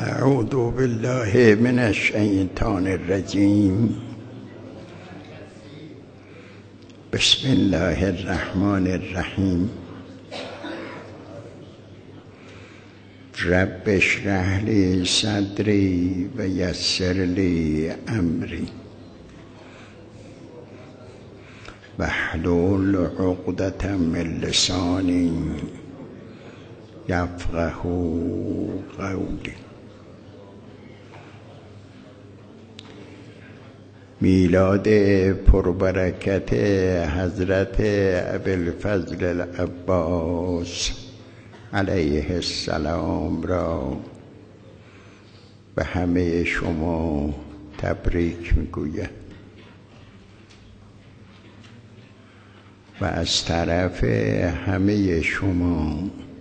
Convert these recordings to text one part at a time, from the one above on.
اعوذ بالله من الشیطان الرجیم. بسم الله الرحمن الرحیم. رب اشرح لی صدری و یسر لی امری واحلل عقدة من لسانی یفقهوا قولی. میلاد پربرکت حضرت ابوالفضل العباس علیه السلام را به همه شما تبریک میگویم و از طرف همه شما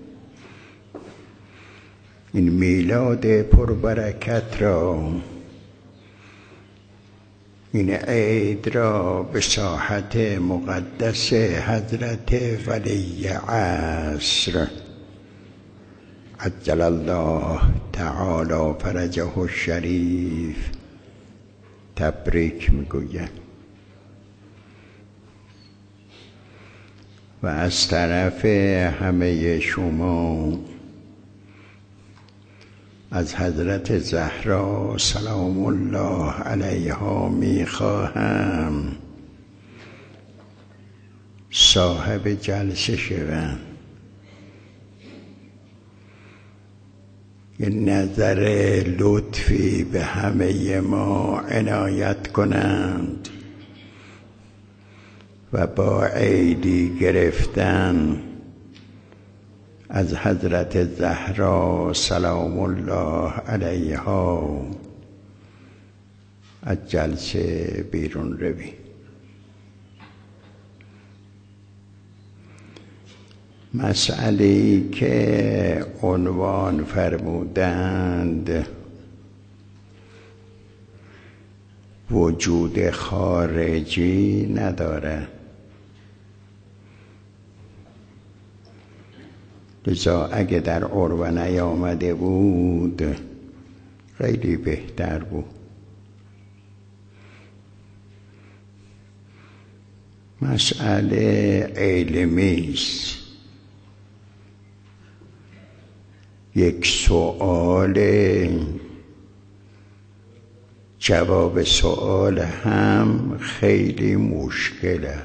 این میلاد پربرکت را، این عید را به ساحت مقدس حضرت ولی عصر عجل الله تعالی فرجه الشریف تبریک میگویم و از طرف همه شما از حضرت زهرا سلام الله علیها میخواهم صاحب جلسه شوم، یه نظر لطفی به همه ما عنایت کنند و با عیدی گرفتن از حضرت زهرا سلام الله علیها از جلسه بیرون روی. مسئله‌ای که عنوان فرمودند وجود خارجی نداره، لذا اگه در عربه نیامده بود خیلی بهتر بود. مسئله علمی است. یک سؤال، جواب سؤال هم خیلی مشکله،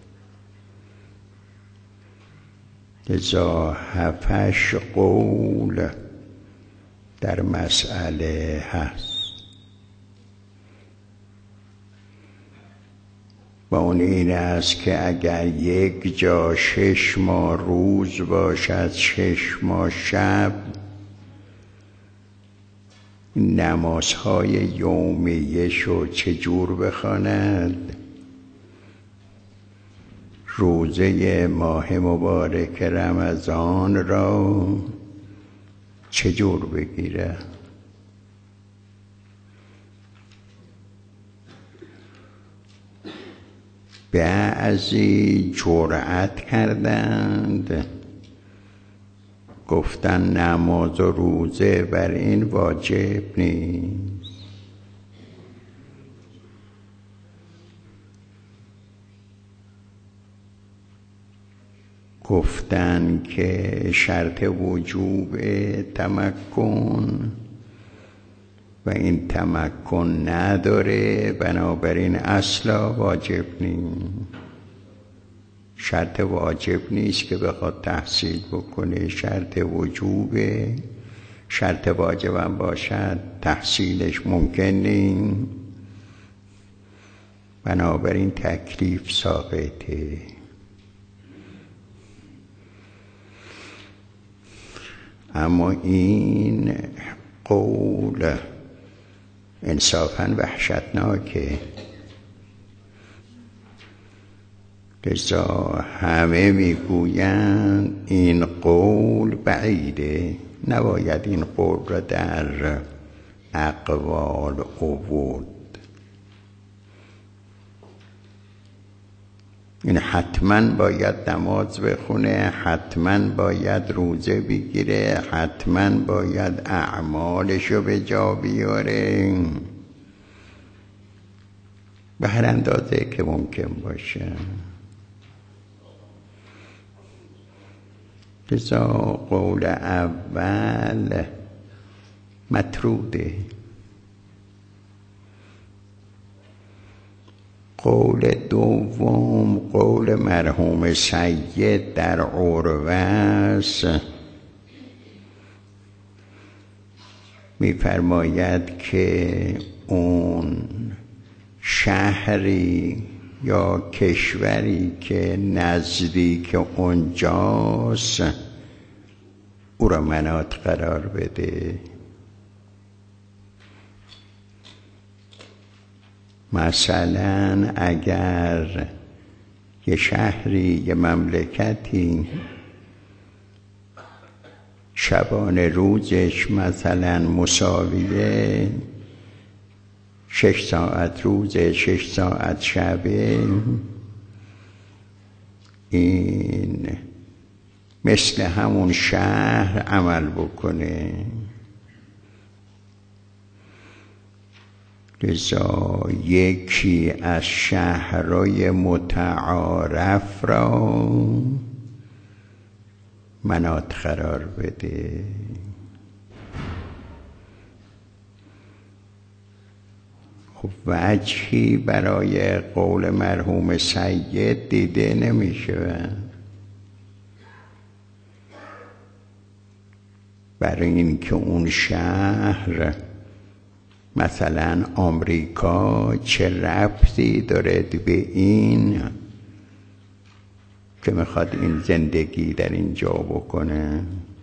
لذا 7 قول در مسئله هست و اون این است که اگر یک جا 6 ماه روز باشد 6 ماه شب، نمازهای یومیه شو چجور بخواند؟ روزه ماه مبارک رمضان را چجور بگیره؟ بعضی جرأت کردند گفتن نماز و روزه بر این واجب نیست. گفتن که شرط وجوب تمکن و این تمکن نداره، بنابراین اصلا واجب نیست. شرط واجب نیست که بخواد تحصیل بکنه، شرط وجوبه. شرط واجبم باشد تحصیلش ممکن نیست، بنابراین تکلیف ساقطه. اما این قول انصافاً وحشتناکه، لذا همه میگویند این قول بعیده، نباید این قول را در اقوال آورد. این حتما باید نماز بخونه، حتما باید روزه بگیره، حتما باید اعمالشو به جا بیاره به هر اندازه که ممکن باشه. لذا قول اول مطروده. قول دوم قول مرحوم سید در عروه است. می‌فرماید که اون شهری یا کشوری که نزدیک اونجاست او را مناط قرار بده. مثلا اگر یه شهری یه مملکتی شبانه روزش مثلا مساویه 6 ساعت روزه 6 ساعت شبه، این مثل همون شهر عمل بکنه. لذا یکی از شهرهای متعارف را مناط قرار بده. خب وجهی برای قول مرحوم سید دیده نمیشه. برای اینکه اون شهر مثلا آمریکا چه ربطی داره به این که میخواد این زندگی در اینجا بکنه؟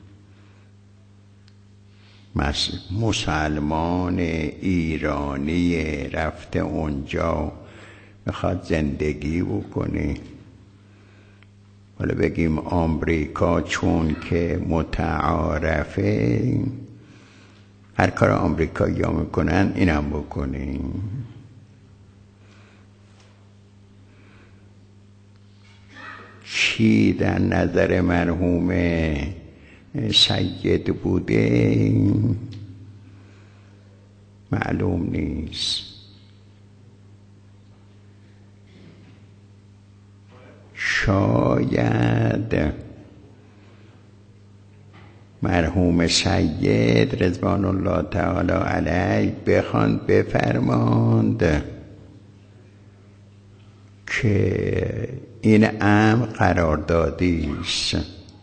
مسلمان ایرانی رفته اونجا میخواد زندگی بکنه. حالا بگیم آمریکا چون که متعارفه هر کار آمریکایی ها میکنن اینم بکنیم. چی در نظر مرحوم سید بوده معلوم نیست. شاید مرحوم سید رضوان الله تعالی علیه بخواند بفرماند که این امر قراردادی است.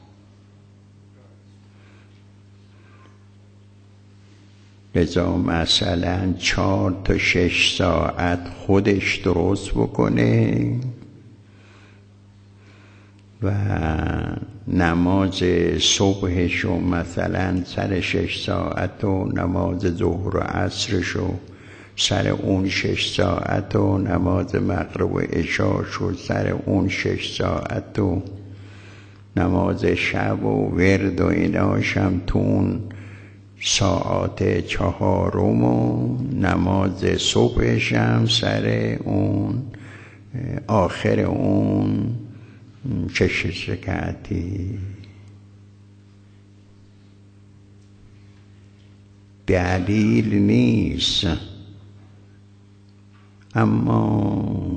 لذا مثلا 4 تا 6 ساعت خودش درست بکنه و نماز صبحشو مثلا سر 6 ساعت و نماز ظهر و عصرشو سر اون 6 ساعت و نماز مغرب و عشاشو سر اون 6 ساعت و نماز شب و ورد و ایناشم تون ساعت 4 و نماز صبحشم سر اون آخر اون 6 رکعتی. دلیل نیست، اما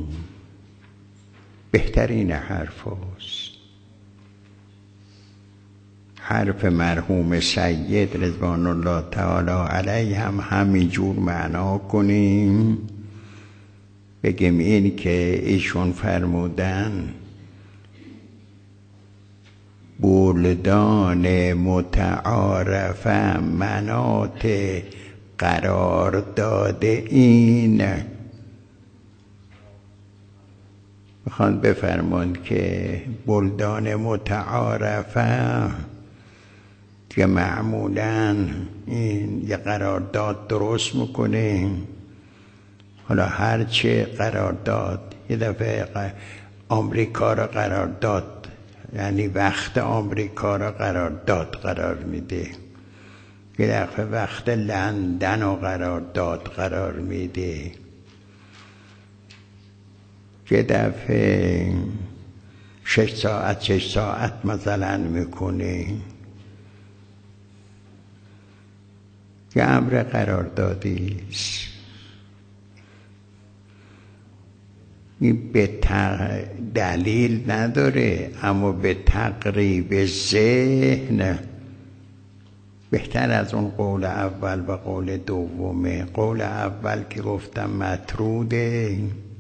بهترین حرف است. حرف مرحوم سید رضوان الله تعالی علیه هم همینجور معنا کنیم، بگیم این که ایشون فرمودن بلدان متعارفه مناط قرار داده این میخوان بفرماند که بلدان متعارفه که معمولاً این یه قرارداد درست میکنه. حالا هرچه قرارداد یه دفعه آمریکا را قرارداد یعنی وقت آمریکا را قرار میده، یه دفعه وقت لندن را قرار میده، یه دفعه 6 ساعت مثلا میکنه، یه امر قراردادی است. این به دلیل نداره، اما به تقریب ذهن بهتر از اون قول اول و قول دومه. قول اول که گفتم مطروده،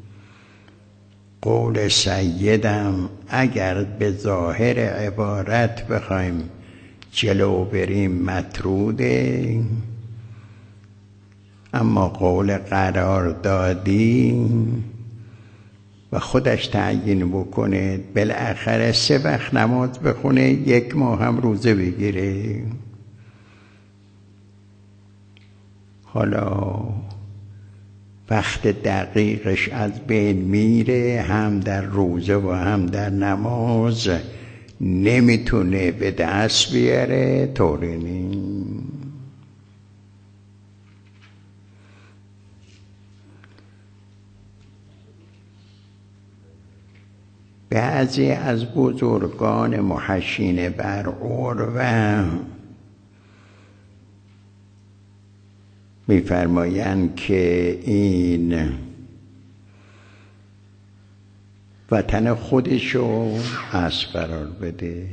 قول سیدم اگر به ظاهر عبارت بخوایم جلو بریم مطروده، اما قول قراردادی و خودش تعیین بکنه بالاخره 3 وقت نماز بخونه، 1 ماه هم روزه بگیره. حالا وقت دقیقش از بین میره، هم در روزه و هم در نماز نمیتونه به دست بیاره، طوری نیست. بعضی از بزرگان محشین بر عروه می‌فرمایند که این وطن خودشو از قرار بده.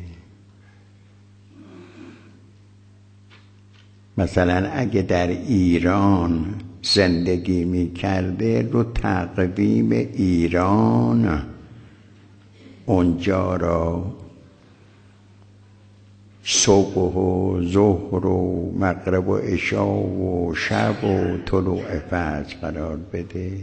مثلا اگه در ایران زندگی می‌کرده، رو تقویم ایران اونجا را صبح و ظهر و مغرب و عشا و شب و طلوع فجر قرار بده.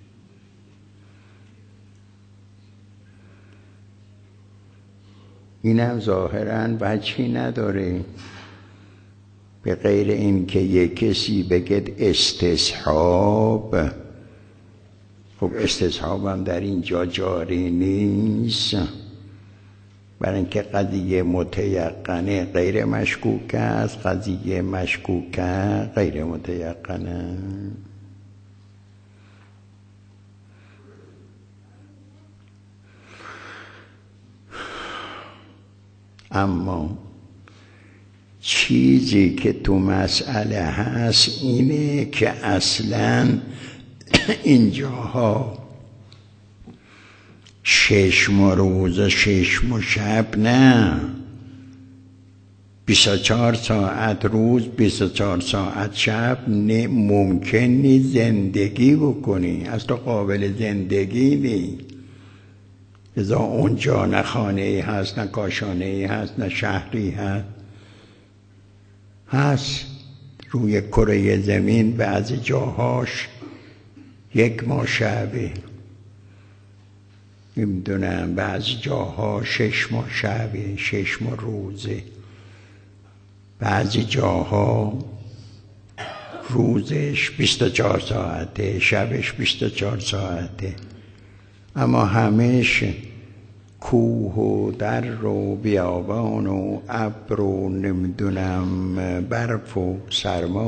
اینم ظاهراً وجهی نداره، به غیر این که یک کسی بگه استصحاب. خب استصحاب هم در اینجا جاری نیست، برای اینکه قضیه متیقنه غیر مشکوک است، قضیه مشکوکه غیر متیقنه. اما چیزی که تو مسئله هست اینه که اصلاً اینجاها 6 روز 6 شب نه، 24 ساعت روز 24 ساعت شب ممکن نیست زندگی بکنی، اصلا قابل زندگی نیست. لذا اونجا نه خانه‌ای هست، نه کاشانه‌ای هست، نه شهری هست روی کره زمین بعضی جاهاش 1 ماه شبه، نمیدونم بعضی جاها 6 ماه شبه، 6 ماه روزه، بعضی جاها روزش 24 ساعته، شبش 24 ساعته، اما همش کوه و در و بیابان و ابر و نمیدونم برف و سرما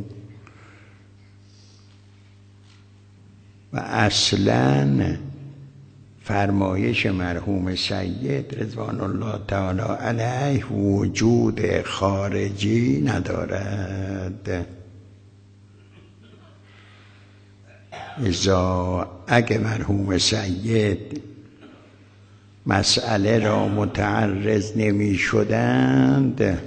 و اصلاً فرمایش مرحوم سید رضوان الله تعالی علیه وجود خارجی ندارد. لذا اگه مرحوم سید مسئله را متعرض نمی شدند،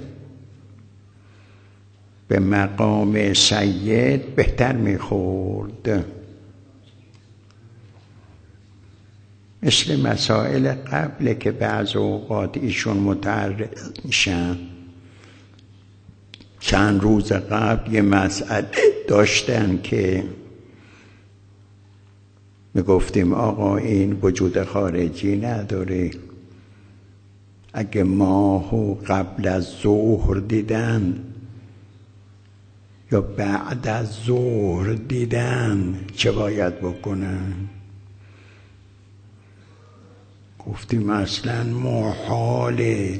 به مقام سید بهتر می خورد. مثل مسائل قبل که بعض اوقات ایشون متعرض میشن. چند روز قبل یه مسئله داشتن که میگفتیم آقا این وجود خارجی نداره، اگه ماهو قبل از ظهر دیدن یا بعد از ظهر دیدن چه باید بکنن؟ گفتیم اصلا محاله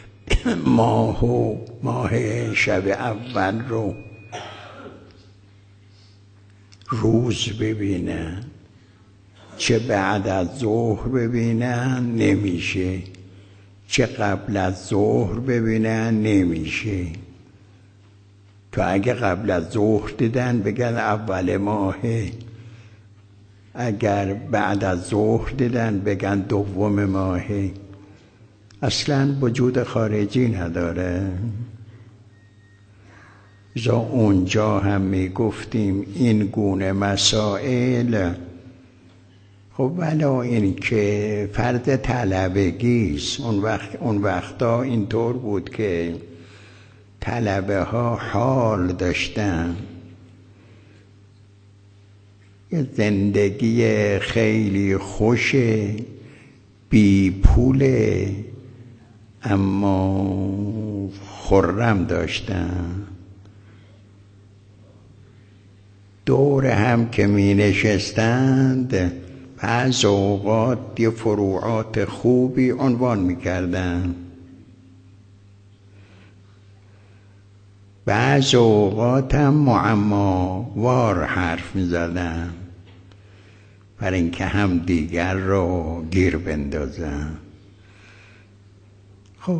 ماه شب اول رو روز ببینن، چه بعد از ظهر ببینن نمیشه، چه قبل از ظهر ببینن نمیشه. تو اگه قبل از ظهر دیدن بگن اول ماهه، اگر بعد از ظهر دیدن بگن دوم ماهه. اصلا وجود خارجی نداره. اونجا هم میگفتیم این گونه مسائل، خب ولا این که فرض طلبگیست. اون وقتا اینطور بود که طلبه ها حال داشتن، یه زندگی خیلی خوش بی پوله اما خرم داشتن. دور هم که می نشستند بعض اوقات یه فروعات خوبی عنوان می کردن، بعض اوقات هم معماوار حرف می زدن برای اینکه هم دیگر رو گیر بندازن. خب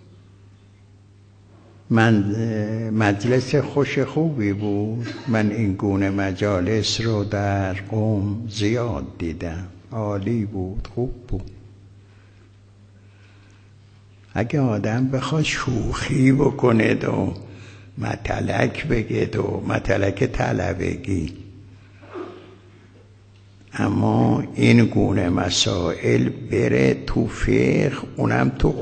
من مجلس خوش خوبی بود. من این گونه مجالس رو در قم زیاد دیدم، عالی بود، خوب بود. اگه آدم بخواد شوخی بکنه و متلک بگه و متلک طلبگی، اما این گونه مسائل بره تو فقه، اونم تو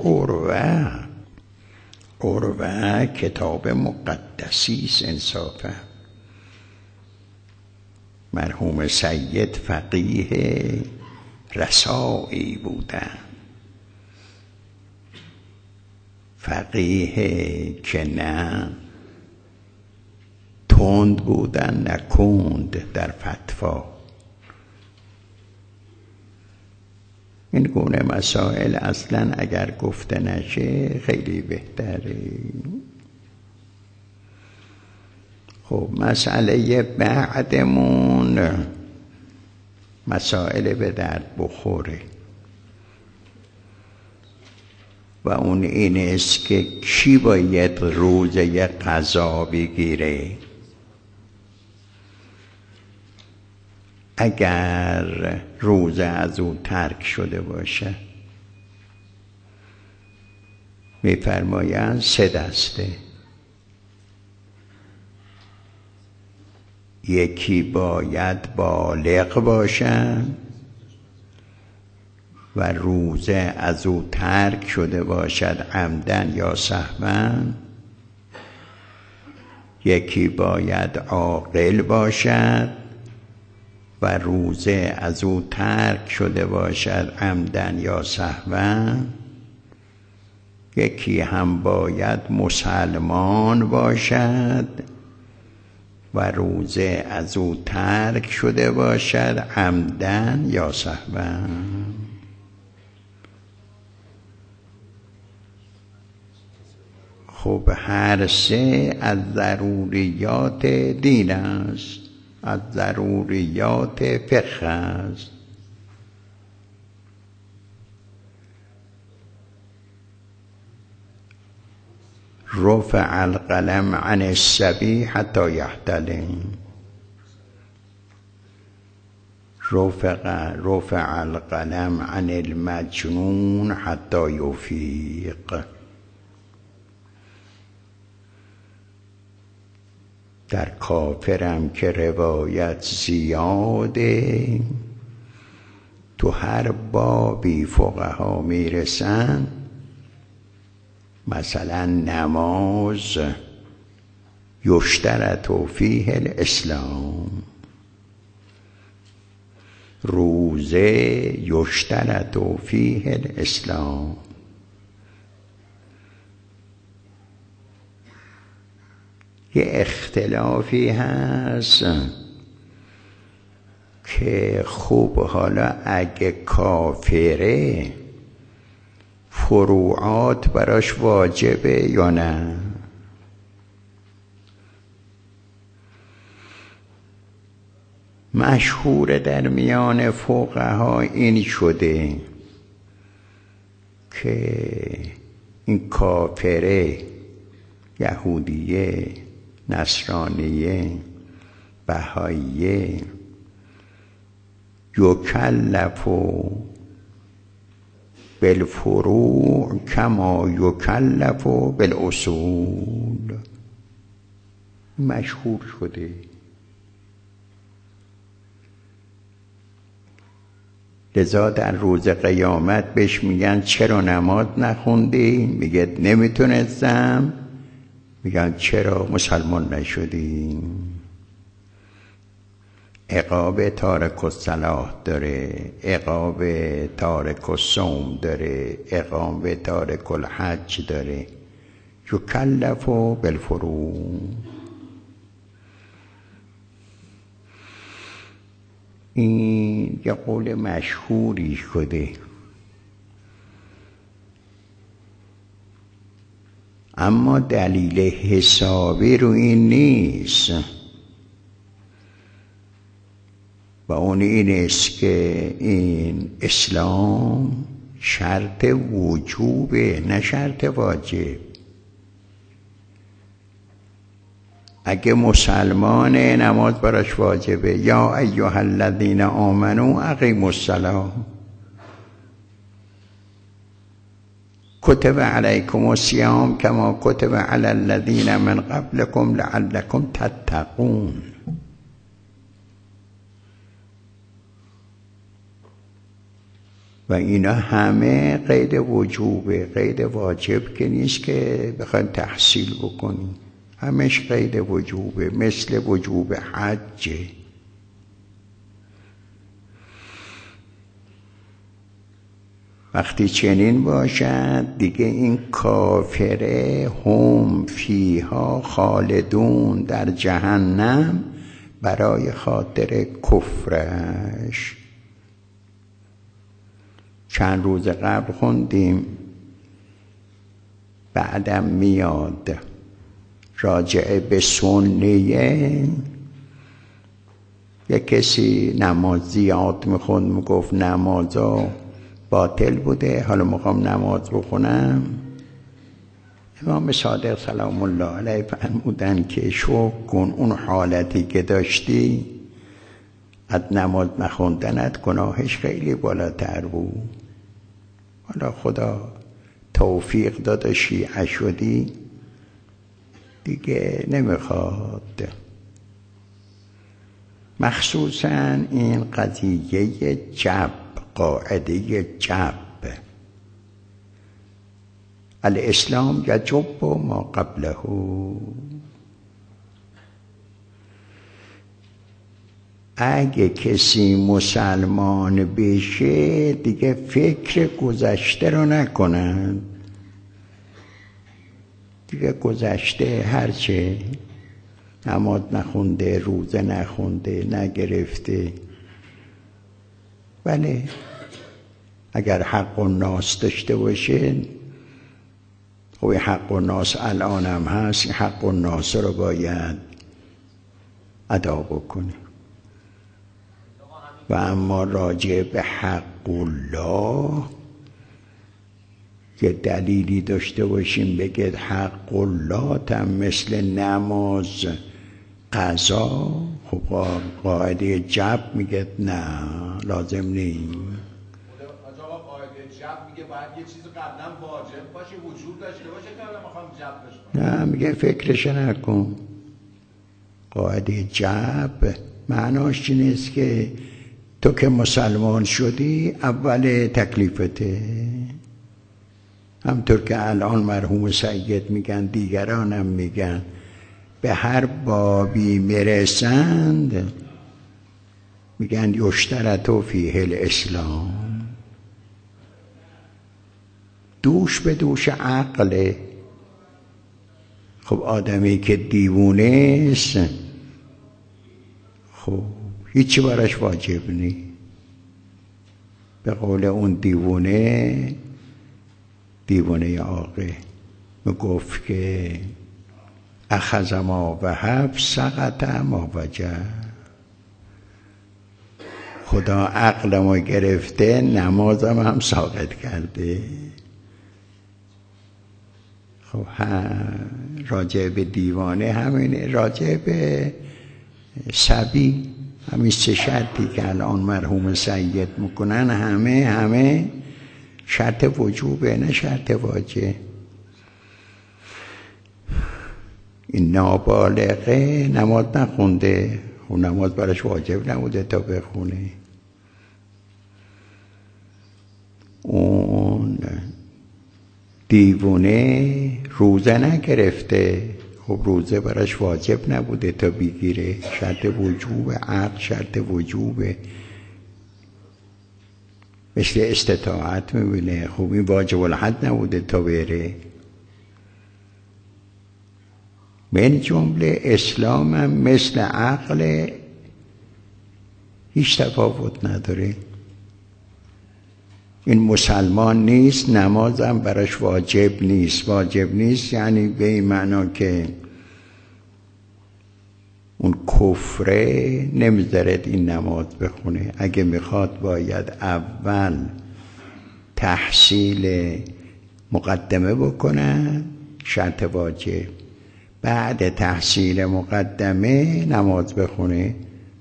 عروه کتاب مقدسیست انصافا. مرحوم سید فقیه رسایی بودن، فقیه که نه تند بودن نه کند در فتوا. این گونه مسائل اصلا اگر گفته نشه خیلی بهتره. خب مسئله بعدمون مسائل به درد بخوره و اون این است که کی باید روزه قضا بگیره. اگر روزه از او ترک شده باشه، میفرمایند 3 دسته. یکی باید بالغ باشن و روزه از او ترک شده باشد عمدن یا سهوا. یکی باید عاقل باشد و روزه از او ترک شده باشد عمدن یا سهوا. یکی هم باید مسلمان باشد و روزه از او ترک شده باشد عمدن یا سهوا. خب هر 3 از ضروریات دین است، از ضروریات فقه است. رفع القلم عن الصبی حتی یحتلم. رفع القلم عن المجنون حتی یفیق. در کافرم که روایت زیاده، تو هر بابی فقها میرسن. مثلا نماز یشترط فیه الاسلام، روزه یشترط فیه الاسلام. یه اختلافی هست که خوب حالا اگه کافره فروعات براش واجبه یا نه. مشهور در میان فقها این شده که این کافره، یهودیه، نصرانیه، بهاییه یکلف بالفروع کما یکلف بالاصول. مشهور شده. لذا در روز قیامت بهش میگن چرا نماز نخوندی؟ میگه نمیتونستم. میگن چرا مسلمان نشدی؟ عقاب تارک الصلاة داره، عقاب تارک الصوم داره، عقاب تارک الحج داره. یکلف بالفروع. این یه قول مشهوری شده، اما دلیل حسابی رو این نیست و اون این است که این اسلام شرط وجوبه نه شرط واجب. اگه مسلمان نماز براش واجبه، یا ایها الذین آمنوا اقیموا الصلاة کتب علیکم الصیام کما کتب علی الذین من قبلکم لعلکم تتقون. و اینا همه قید وجوبه، قید واجب که نیست که بخوایم تحصیل بکنیم، همش قید وجوبه، مثل وجوب حجه. وقتی چنین باشد دیگه این کافره هم فیها خالدون در جهنم برای خاطر کفرش. چند روز قبل خوندیم بعدم میاد راجع به سنیه. یک کسی نماز زیاد میخوند، میگفت نمازا باطل بوده، حالا میخوام نماز بخونم. امام صادق سلام الله علیه فرمودن که شکر کن اون حالتی که داشتی از نماز نخوندنت گناهش خیلی بالاتر بود. حالا خدا توفیق داد شیعه شدی دیگه نمیخواد. مخصوصا این قضیه جب، قاعده جب، الاسلام یجب ما قبله. اگه کسی مسلمان بشه دیگه فکر گذشته رو نکنن. دیگه گذشته هرچه نماز نخونده، روزه نخونده، نگرفته، بله اگر حق الناس داشته باشه، خب حق الناس الان هم هست، حق الناس رو باید ادا بکنه. و اما راجع به حق الله که دلیلی داشته باشیم بگید حق الله هم مثل نماز قضا، خب قاعده جب میگه نه لازم نیست. آقا قاعده جب میگه باید یه چیز قبلا واجب باشه، وجود داشته باشه که الان میخوام جب بشه. نه میگه فکرش نکن. قاعده جب معناش چی نیست که تو که مسلمان شدی اول تکلیفته. همطور که الان مرحوم سید میگن، دیگرانم میگن، به هر بابی میرسند میگن یشترط فیه الاسلام. دوش به دوش عقله. خب آدمی که دیوونه است خب هیچی براش واجب نی. به قول اون دیوانه آقه میگفت که اخذ ما وهب سقط ما وجب. خدا عقلمو گرفته، نمازم هم ساقط کرده. خب راجع به دیوانه همینه، راجع به صبی همین 3 شرطی که الان مرحوم سید میکنن همه شرط وجوبه، نه شرط واجب. این نابالغه نماز نخونده، اون نماز براش واجب نبوده تا بخونه. اون دیوونه روزه نگرفته، خب روزه براش واجب نبوده تا بگیره. شرط وجوب عقل شرط وجوبه، مثل استطاعت میبینه. خب این واجب الحد نبوده تا بره. من جمله اسلام هم مثل عقل هیچ تفاوت نداره. این مسلمان نیست، نمازم براش واجب نیست. واجب نیست یعنی به این معنا که اون کفره نمیذارد این نماز بخونه. اگه میخواد باید اول تحصیل مقدمه بکنن، شرط واجب، بعد تحصیل مقدمه نماز بخونه.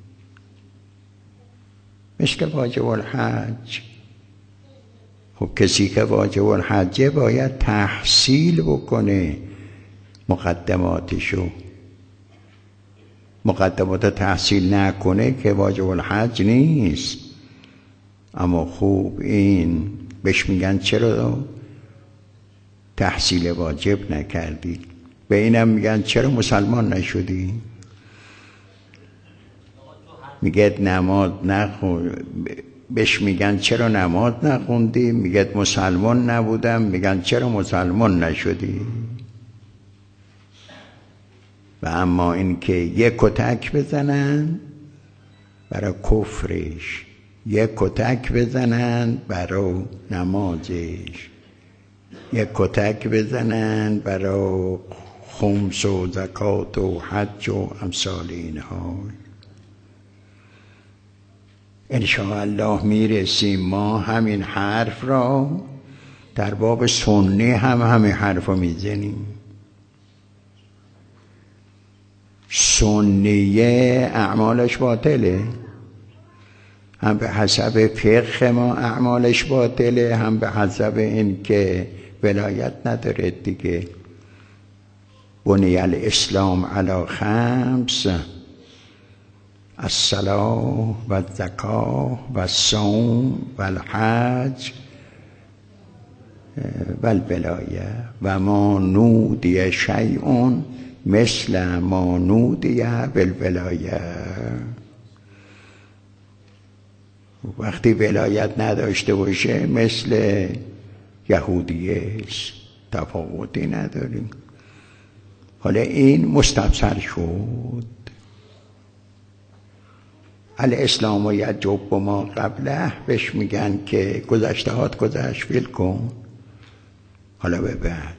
مثل واجب الحج. خب کسی که واجب الحجه باید تحصیل بکنه مقدماتشو. مقدمات تحصیل نکنه که واجب الحج نیست. اما خوب این بهش میگن چرا تحصیل واجب نکردی؟ به اینم میگن چرا مسلمان نشدی؟ میگه نماز نخون. بهش میگن چرا نماز نخوندی؟ میگه مسلمان نبودم. میگن چرا مسلمان نشدی؟ و اما این که یک کتک بزنن برای کفرش، یک کتک بزنن برای نمازش، یک کتک بزنن برای خمس و زکات و حج و امثال اینها. انشاءالله میرسیم ما همین حرف را در باب سنی همین حرف را میزنیم. سنیه اعمالش باطله، هم به حسب فقه ما اعمالش باطله، هم به حسب این که ولایت نداره دیگه. بنی الاسلام علی 5: الصلاة و الزکاة و الصوم و الحج و الولایه و ما نودی شیء مثل ما نودی بالولایه. وقتی ولایت نداشته باشه مثل یهودیه، تفاوتی نداریم. حالا این مستبصر شد. الاسلام و یجب ما قبله، بهش میگن که گذشتهات گذشت، ول کن، حالا به بعد.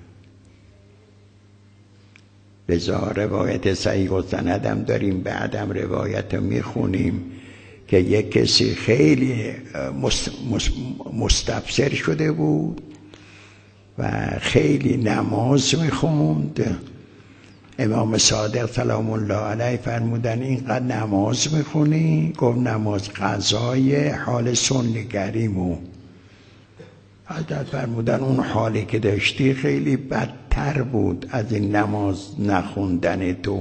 لذا روایت صحیح و سندم داریم، بعدم روایت رو میخونیم که یک کسی خیلی مستبصر شده بود و خیلی نماز میخوند. امام صادق سلام الله علیه فرمودن اینقدر نماز میخونی؟ گفت نماز قضای حال سنیگریمو. حضرت فرمودن اون حالی که داشتی خیلی بدتر بود از این نماز نخوندن تو.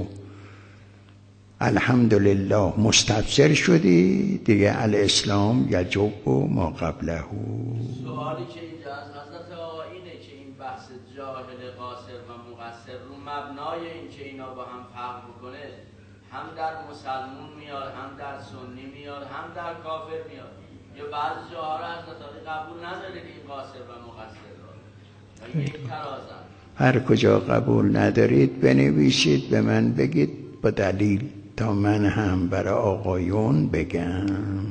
الحمدلله مستبصر شدی دیگه. الاسلام یجب ما قبله. سوالی که اینجا از حضرت آقا اینه که این بحث جاهل قاصر و مقصر رو مبنای این که اینا با هم فرق بکنه، هم در مسلمون میاد، هم در سنی میاد، هم در کافر میاد. یا بعضی جاها رو حضرت آقا قبول نداره این قاصر و مقصر رو، و یک ترازن. هر کجا قبول ندارید بنویسید به من بگید با دلیل تا من هم برای آقایون بگم.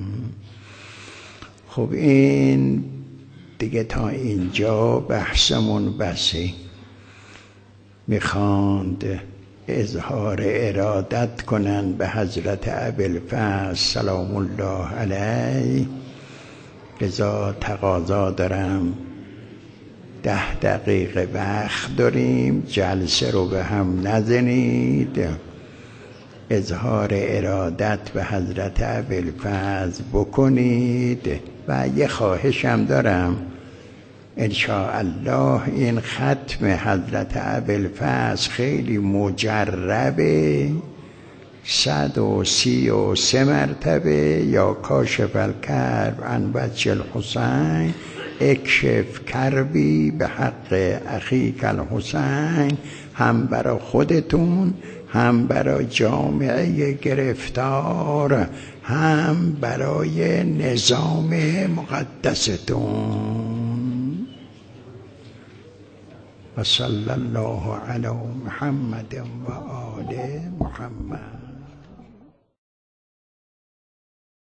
خب این دیگه تا اینجا بحثمون بسه. میخواند اظهار ارادت کنند به حضرت ابوالفضل سلام الله علیه. لذا تقاضا دارم 10 دقیقه وقت داریم، جلسه رو به هم نزنید، اظهار ارادت به حضرت ابوالفضل بکنید. و یه خواهشم دارم، انشاءالله این ختم حضرت ابوالفضل خیلی مجربه، 133 مرتبه یا کاشف الکرب عن وجه الحسین، اکشف کربی به حق اخیک الحسین، هم برای خودتون، هم برای جامعه گرفتار، هم برای نظام مقدستون. و صلی الله علی محمد و آل محمد.